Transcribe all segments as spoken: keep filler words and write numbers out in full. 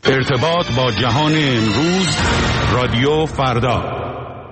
ارتباط با جهان امروز، رادیو فردا.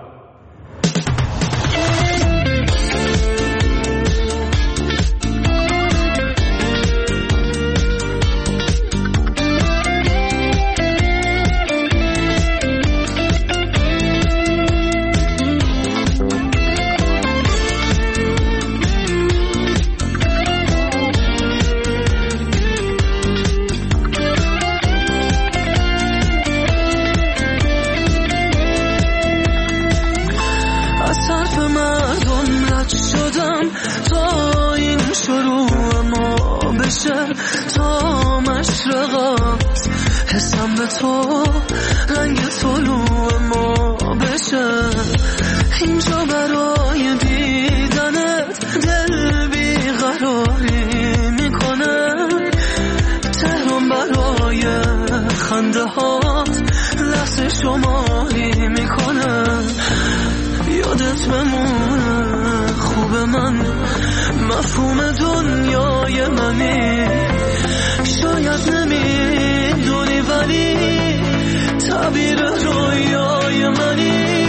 تا مشرقات حسم به تو رنگ طلوع ما بشه، اینجا برای دیدنت دل بیقراری میکنه، تهران برای خنده هات لحظه شماری میکنه، یادت بمونه خوب من مفهوم دنیای منی، شاید نمیدونی ولی تعبیر رویای منی،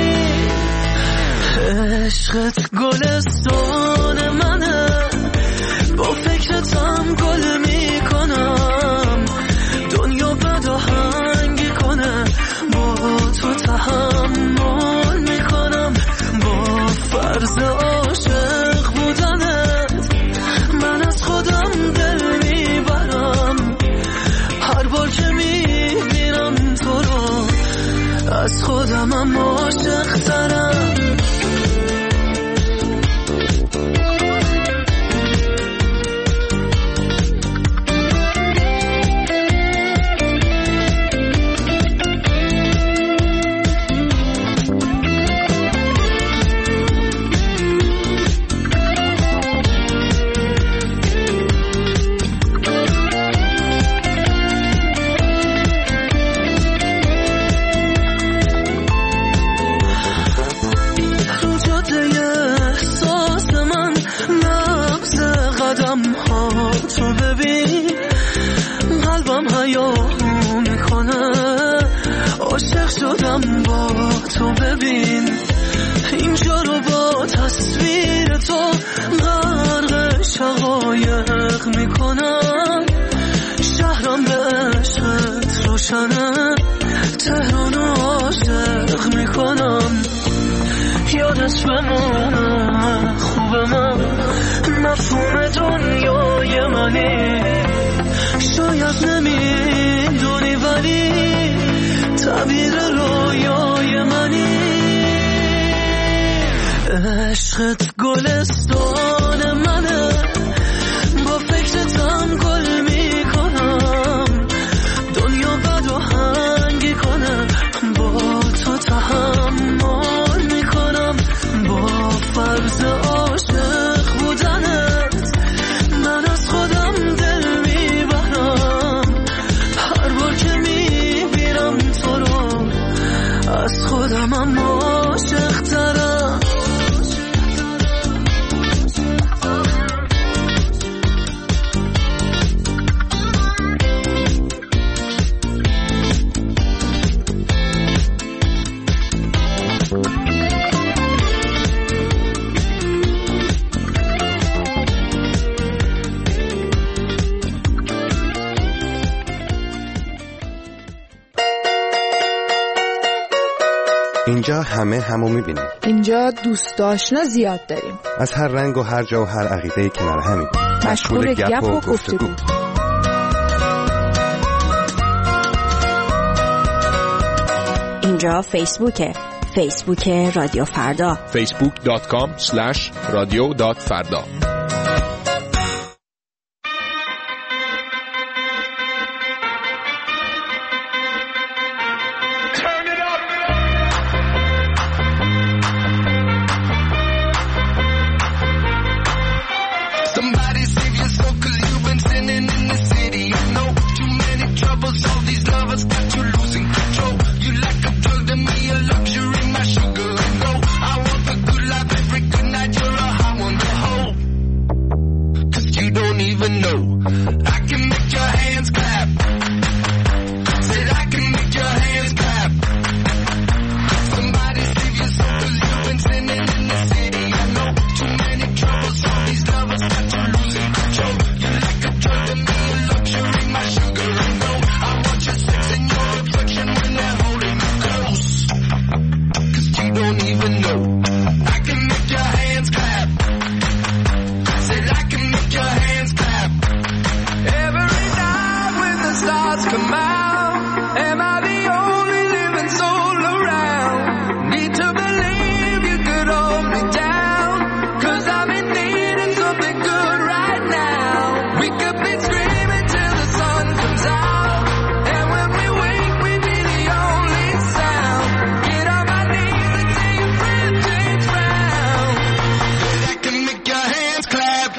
عشقت گلستان منه، با فکرتم گل میکنم، دنیا بد آهنگی کنه با تو تحمل میکنم، با فرض عاشق بودنت من از خودم دل میبرم، هر بار که میبینم تو رو از خودمم عاشق ترم. تو ببین قلبم حیامو میکنه، عاشق شدم با تو ببین، اینجا رو با تصویر تو غرق شقایق میکنم، شهرم به عشقت روشنه، تهران عاشق میکنم، یادت بمونه خوب من مفهوم دنیای منی، شاید نمیدونی ولی تعبیر رویای منی، عشقت گلستان منه، با فکرتم گل میکنم، دنیا بد آهنگی کنه با تو تحمل میکنم، با فرض عاشق بودنت من از خودم دل میبرم، هر بار که میبینم تو رو از خودمم عاشق ترم. اینجا همه همو میبینیم، اینجا دوست آشنا زیاد داریم، از هر رنگ و هر جا و هر عقیده کنار همیم، مشغول گپ و گفتگو. اینجا فیسبوکه، فیسبوک رادیو فردا، فیسبوک دات کام اسلش رادیو دات فردا. stars come out, am I the only living soul around? Need to believe you could hold me down, 'cause I'm in need of something good right now. We could be screaming till the sun comes out, and when we wake we be the only sound. Get on my knees and say your friend change round. I can make your hands clap.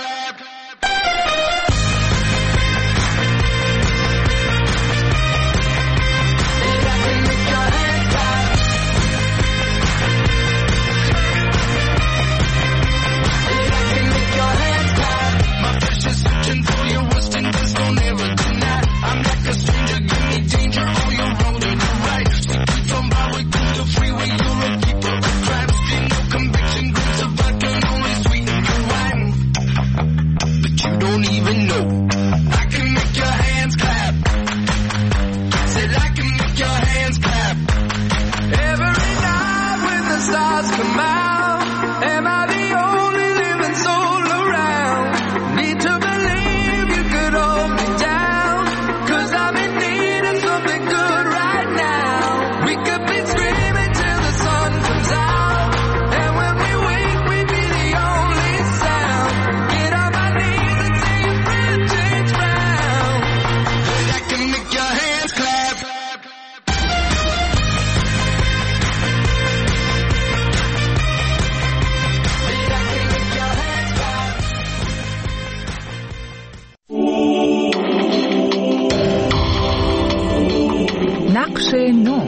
نقش نو.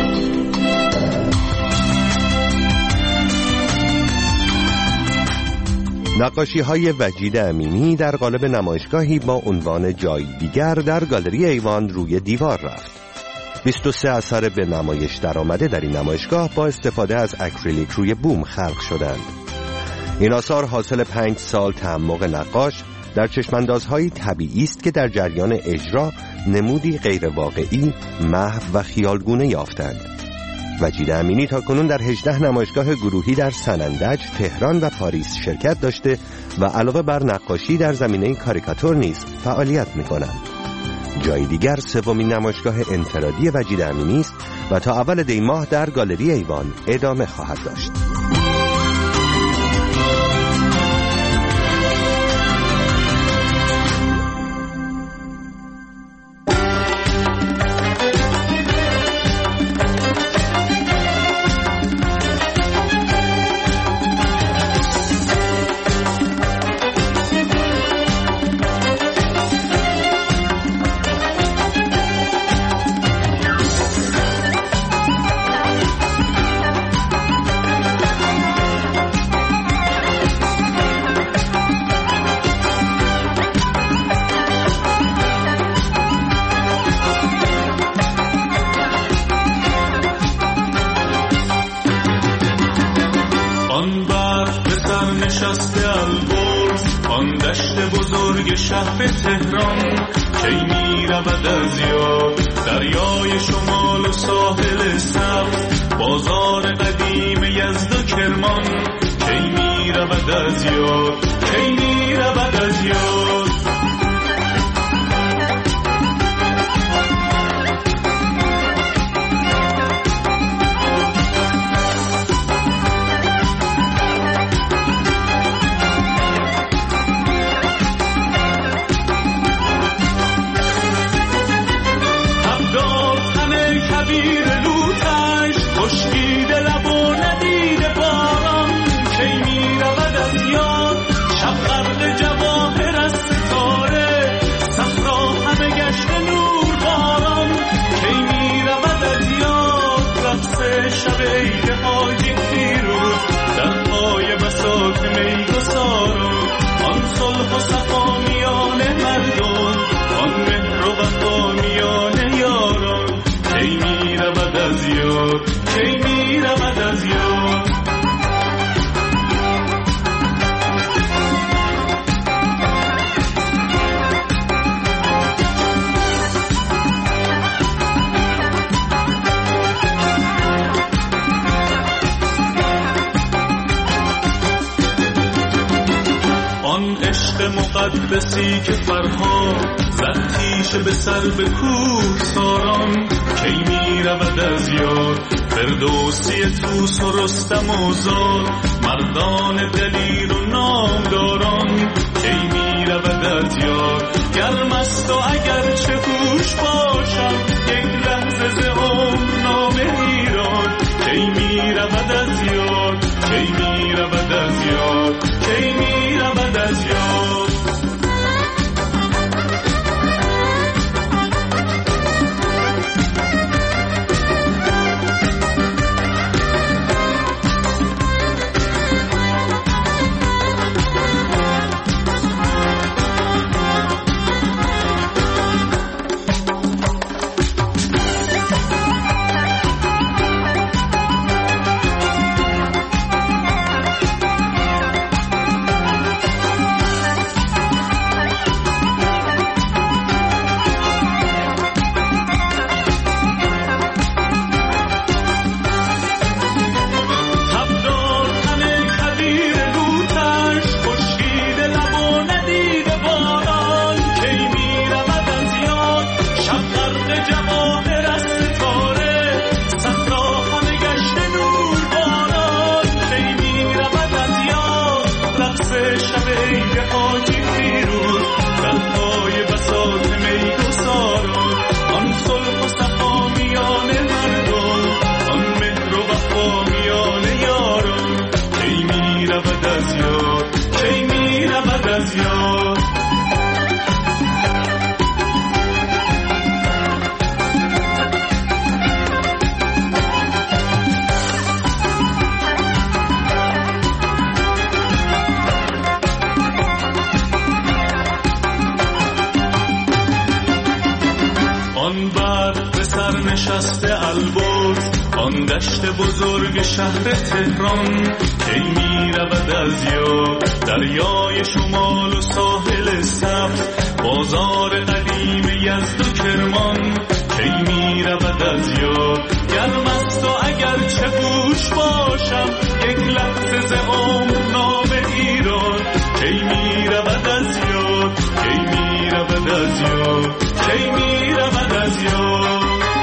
نقاشی‌های وجید امینی در قالب نمایشگاهی با عنوان جای دیگر در گالری ایوان روی دیوار رفت. بیست و سه اثر به نمایش درآمده در این نمایشگاه با استفاده از اکریلیک روی بوم خلق شدند. این آثار حاصل پنج سال تعمق نقاش در چشماندازهای طبیعی است که در جریان اجرا نمودی غیر واقعی، محو و خیالگونه یافتند. وجید امینی تاکنون در هجده نمایشگاه گروهی در سنندج، تهران و پاریس شرکت داشته و علاوه بر نقاشی در زمینه کاریکاتور نیز فعالیت می‌کنند. جای دیگر سومین نمایشگاه انفرادی وجید امینی است و تا اول دی ماه در گالری ایوان ادامه خواهد داشت. شهر تهران کی می رود از یاد، دریای شمال و ساحل سبز، بازار قدیم یزد و کرمان کی می رود از یاد، کی می رود از یاد. شب عید حاجی فیروز در پای بساط میگساران، آن صلح و صفا میان مردم، آن مهر و وفا میان یاران کی می رود از یاد، کی می رود از یاد. مقدسی که فرهاد زد پیش اگرچه به سر به کوه ساران کی می رود از یار فردوسی توس و رستم و زار مردان دلیر و نامداران کی می رود از یار گرم است و اگرچه هوش باشم یک لحظه ز عمر نامه ایران کی می رود از یار کی می رود از یار کی می رود از یار بزرگ شهر تهران کی می رود از یاد دریای شمال و ساحل سبز بازار قدیم یزد و کرمان کی می رود از یاد گرم است و اگرچه هوش باشم یک لحظه ز عمر نام ایران کی می رود از یاد کی می رود از یاد کی می رود از یاد.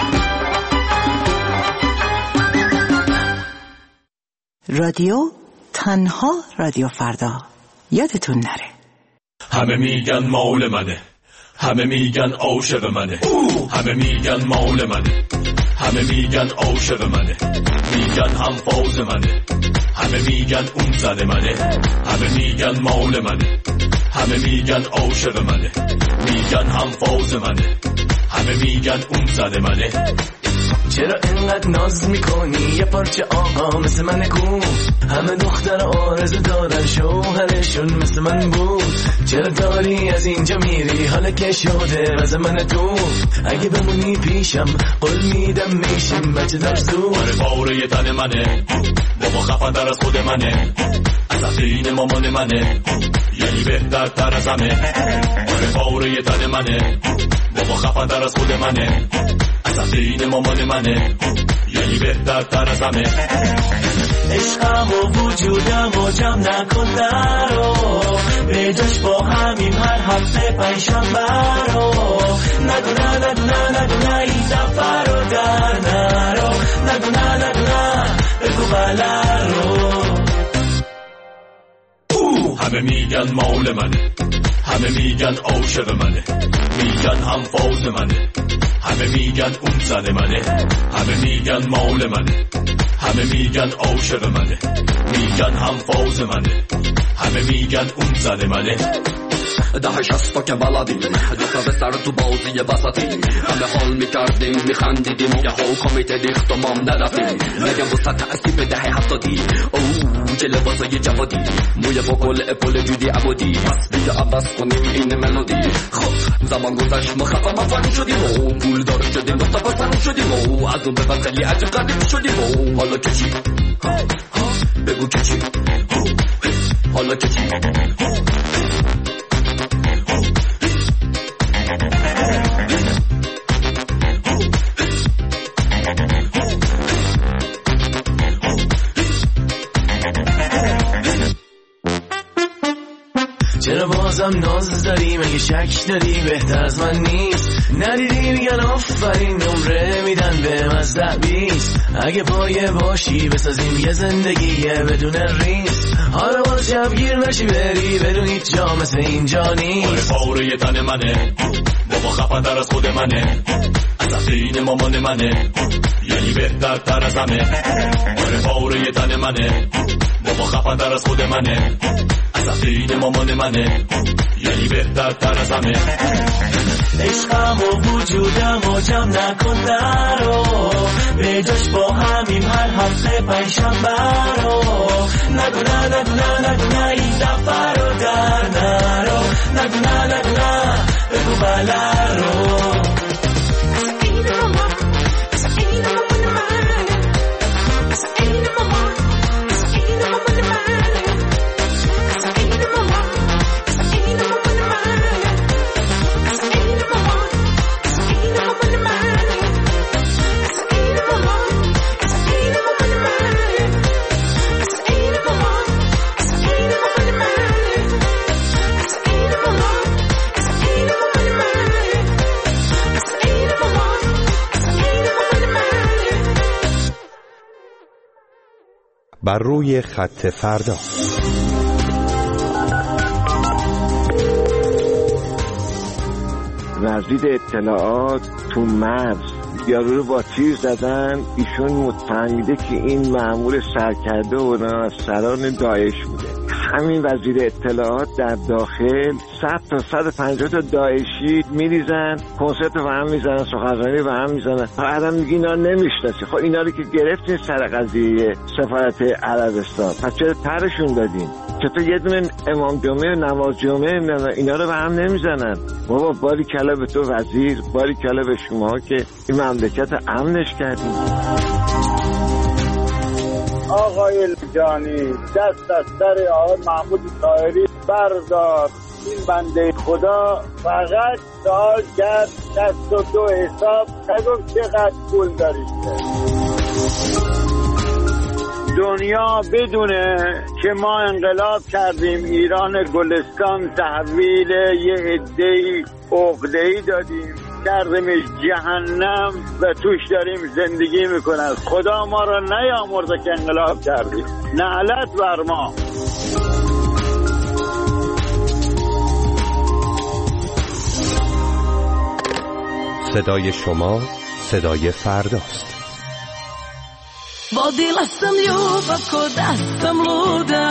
رادیو تنها رادیو فردا یادتون نره. همه میگن مال منه همه میگن عاشق منه همه میگن مال منه همه میگن عاشق منه میگن هم فاز منه همه میگن اون زن منه همه میگن مال منه همه میگن عاشق منه میگن هم فاز منه همه میگن اون زن منه چرا انقدر ناز میکنی یه پارچه آقا مثل من کو همه دختر آرزو دارن شوهرشون مثل من بود چرا داری از اینجا میری حالا که شده از من تو اگه بمونی پیشم قول میدم میشیم بچه در زود آره باره تن منه بابا خفن در از خود منه از این مامان منه یعنی بهتر تر از همه آره باره تن منه بابا خفن در از خود منه از این مامان منه یعنی بهتر تر از همه عشقم و وجودم و جمع نکن درو به جاش با همین هر هفته پنجشنبه رو نگو نه نگو نه نگو نه این دفعه رو در نرو نگو نه نگو نه بگو بله رو همه میگن مال منه همه میگن عاشق منه میگن هم فاز منه همه میگن اون زن منه همه میگن مال منه همه میگن عاشق منه میگن هم فاز منه همه میگن اون زن منه ده شستا که بلدیم دوتا به سر تو بازی وسطیم همه حال میکردیم میخندیدیم یه ها کمیته ریخت و مام ندفتیم نگم بسا تأثیر به دهه هفتادی اوه چه لباسای جوادی موی با گل اپل جودی عبادی پس بیا عوض کنیم این ملودی خب زمان گذشت ما خفا مفن شدیم و پول دار شدیم بستا پسن شدیم و از اون به بعد خیلی عجب قدیم شدیم و حالا که چی بگو که چی حالا که چی چرا بازم ناز داری مگه شک داری بهتر از من نیست ندیدی میگن آفرین نمره میدن به از ده بیست اگه پایه باشی بسازیم یه زندگی بدون ریس حالا باز شبگیر نشی بری بدون هیچ جا مثل اینجا نیست آره پاره تن منه بابا خفن‌تر از خود منه اساسین مامان منه یعنی بهتر تر از همه آره پاره تن منه بابا خفن‌تر از خود منه اساسین مامان منه یعنی بهتر تر از همه عشقم و وجودم و جمع نکن درو به جاش با همیم هر هفته پنجشنبه رو نگو نه نگو نه نگو نه این دفعه رو در نرو نگو نه نگو نه بگو بله رو بر روی خط فردا. وزیر اطلاعات تو مرز یارو رو با تیر زدن، ایشون متهمیده که این مأمور سرکرده و از سران داعش بوده. همین وزیر اطلاعات در داخل صد تا صد و پنجاه تا داعشی میریزن، کنسرت رو هم میزنن، سخنرانی رو هم میزنن. بعدم میگی اینا نمیشناسی. خب اینا رو که گرفتین سر قضیه سفارت عربستان، پس چرا ترشون دادین؟ چطور یه دونه امام جمعه نماز جمعه اینا رو به هم نمیزنن؟ بابا باری کلا به تو وزیر، باری کلا به شما که این مملکت امنش کردیم. آقای جانی دست از سر آقای محمود طاهری بردار. این بنده خدا فقط سوال کرد دست و دو حساب نگفت چقدر پول دارید. دنیا بدونه که ما انقلاب کردیم، ایران گلستان تحویل یه عده‌ای عقده‌ای دادیم، کردیمش جهنم و توش داریم زندگی میکنن. خدا ما را نیامرده که انقلاب کردیم. نعلت بر ما. صدای شما صدای فرداست. Vodila sam ljubav ko da sam luda.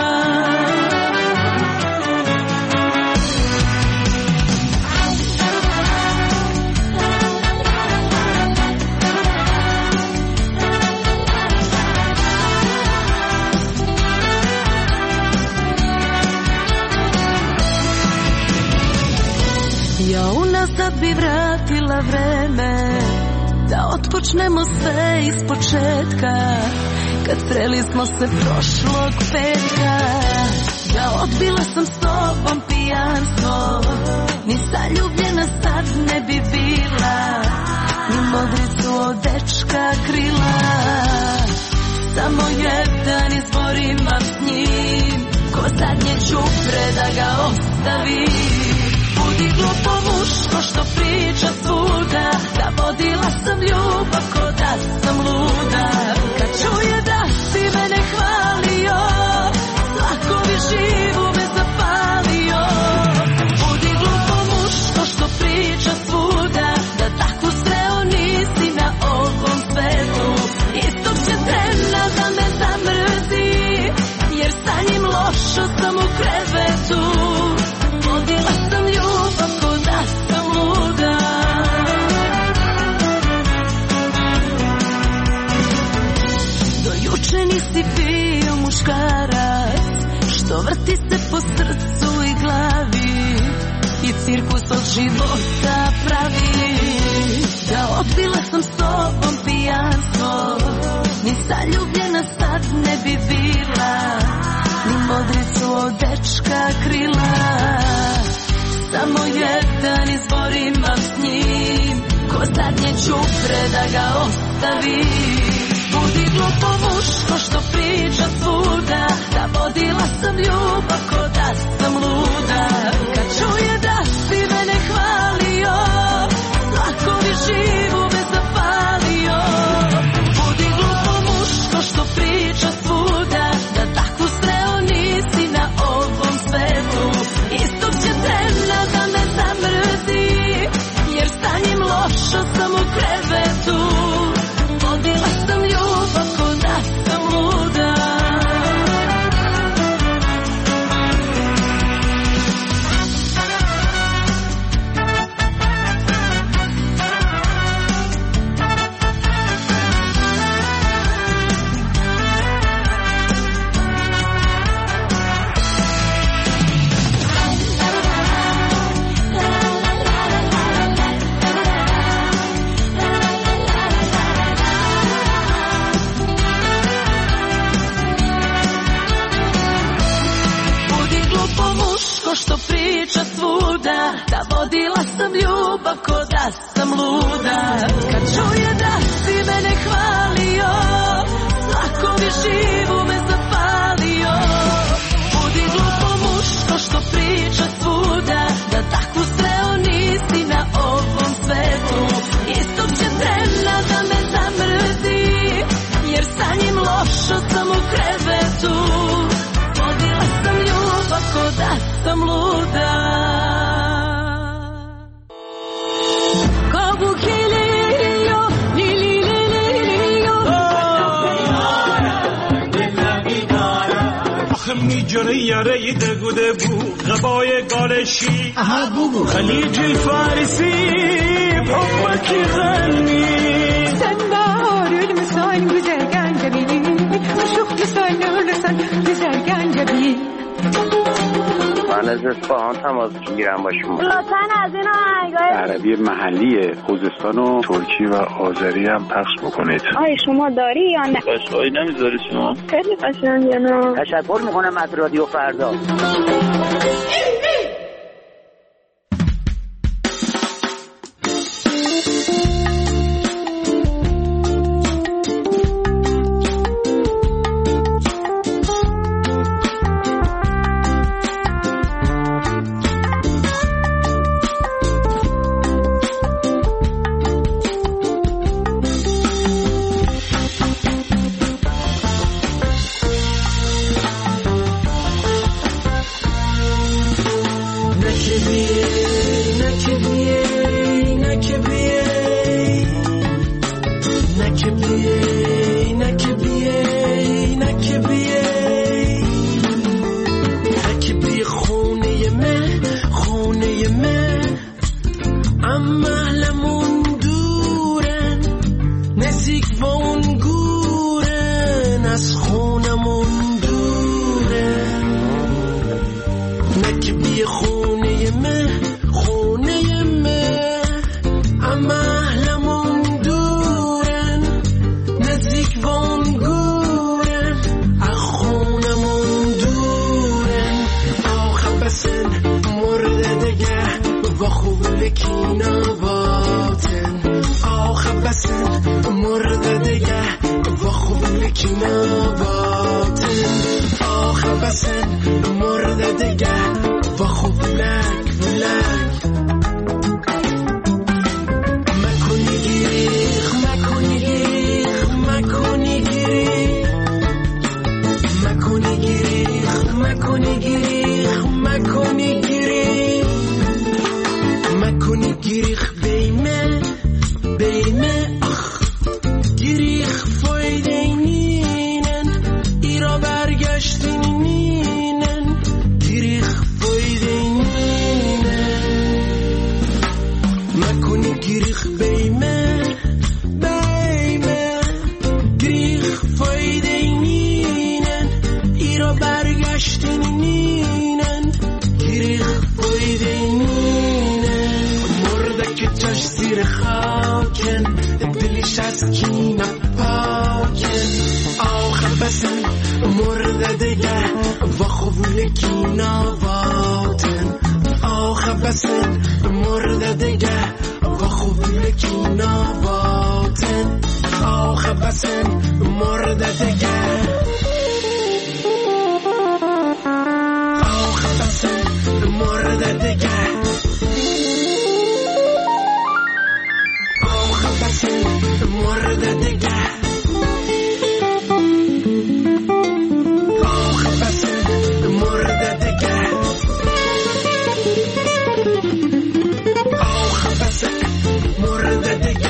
Ja unazad bi vratila vreme, da otpočnemo sve iz početka, kad sreli smo se prošlog petka. Ja odbila sam s tobom pijanstvo, ni zaljubljena sad ne bi bila, ni modricu od dečka krila. Samo jedan izbor imam s njim, ko zadnje čupre da ga ostavim. Budi glupo muško što priča svuda, da vodila sam ljubav ko da sam luda. Kad čuje da si mene hvalio, lako bi živu me zapalio. Budi glupo muško što priča svuda, da takvu sreo nisi na ovom svetu. Istog će trena da me zamrzi, jer sa njim lošo sam u krevetu. Vodila sam ljubav ko da sam luda. Do juče nisi bio muškarac, što vrti se po srcu i glavi i cirkus od života pravi. Da odbila sam s tobom pijanstvo, ni zaljubljena sad ne bi bila, ni modricu od dečka krila. Samo jedan izbor imam s njim, ko zadnje čupre da ga ostavi. Budi glupo muško što priča svuda, da vodila sam ljubav ko da sam luda. Kad čuje da si mene hvalio, živu me zapalio. Budi glupo muško što priča svuda, da takvu sreo nisi na ovom svetu. Istog će trena da me zamrzi, jer sa njim lošo sam u krevetu. Vodila sam ljubav ko da sam luda. Što priča svuda, da vodila sam ljubav ko da sam luda. Kad čuje da si mene hvalio, lako bi živu me zapalio. Budi glupo muško što priča svuda, da takvu sreo nisi na ovom svetu. Istog će trena da me zamrzi, jer sa njim lošo sam u krevetu. Vodila sam ljubav ko da sam luda. Kabuk geliyor, li li li li li آخه میجره یاره دگو دگو غبای گالشی خلیج الفارسی بحبك يغني sen bahar ölmüşsen güzel gencebi aşıklısın ölürsen güzel gencebi. من از اصفهان تماس میگیرم با شما. لطفاً از این آهنگای عربی محلی خوزستان و ترکی و آذری هم پخش بکنید. آیا شما داری یا نه؟ قشقایی نمیذاری شما؟ خیلی قشنگه نه. تشکر میکنم از رادیو فردا. خفصل مورد دیگه آه خفصل مورد دیگه آه خفصل مورد دیگه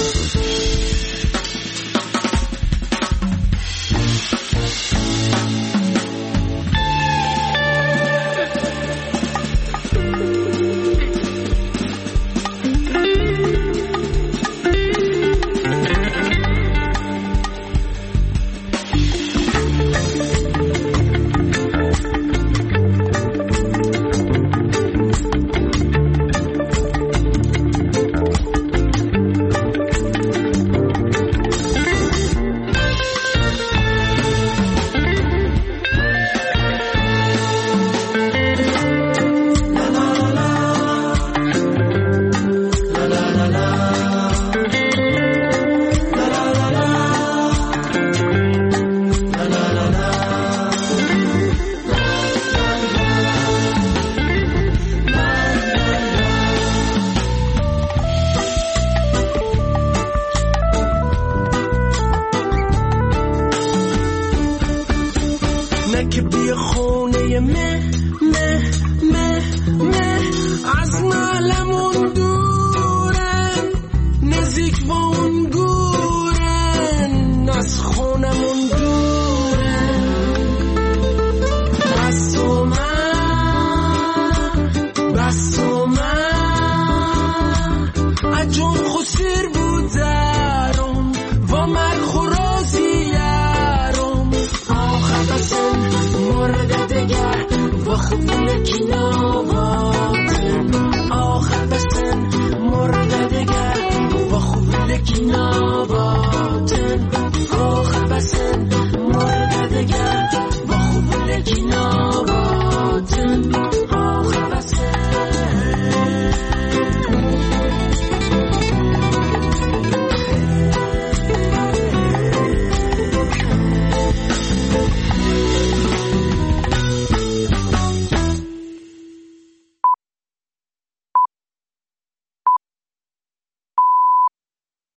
که بیا خونه مه مه مه مه از معلمون دورن نزدیک با اون گورن از خونمون دورن بس و من بس و من اجون خسیر بودارم و من خرازیارم آخه بسن مورد دیگر وقت یکی نوا